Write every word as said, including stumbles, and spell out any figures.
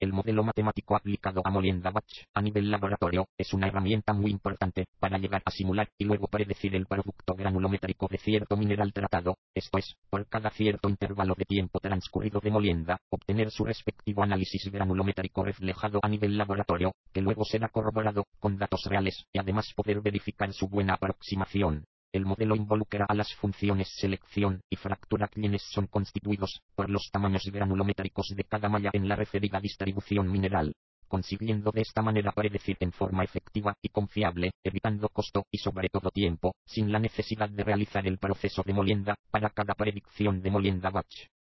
El modelo matemático aplicado a molienda batch a nivel laboratorio es una herramienta muy importante para llegar a simular y luego predecir el producto granulométrico de cierto mineral tratado, esto es, por cada cierto intervalo de tiempo transcurrido de molienda, obtener su respectivo análisis granulométrico reflejado a nivel laboratorio, que luego será corroborado con datos reales y además poder verificar su buena aproximación. El modelo involucra a las funciones selección y fractura quienes son constituidos por los tamaños granulométricos de cada malla en la referida distribución mineral, consiguiendo de esta manera predecir en forma efectiva y confiable, evitando costo y sobre todo tiempo, sin la necesidad de realizar el proceso de molienda para cada predicción de molienda batch.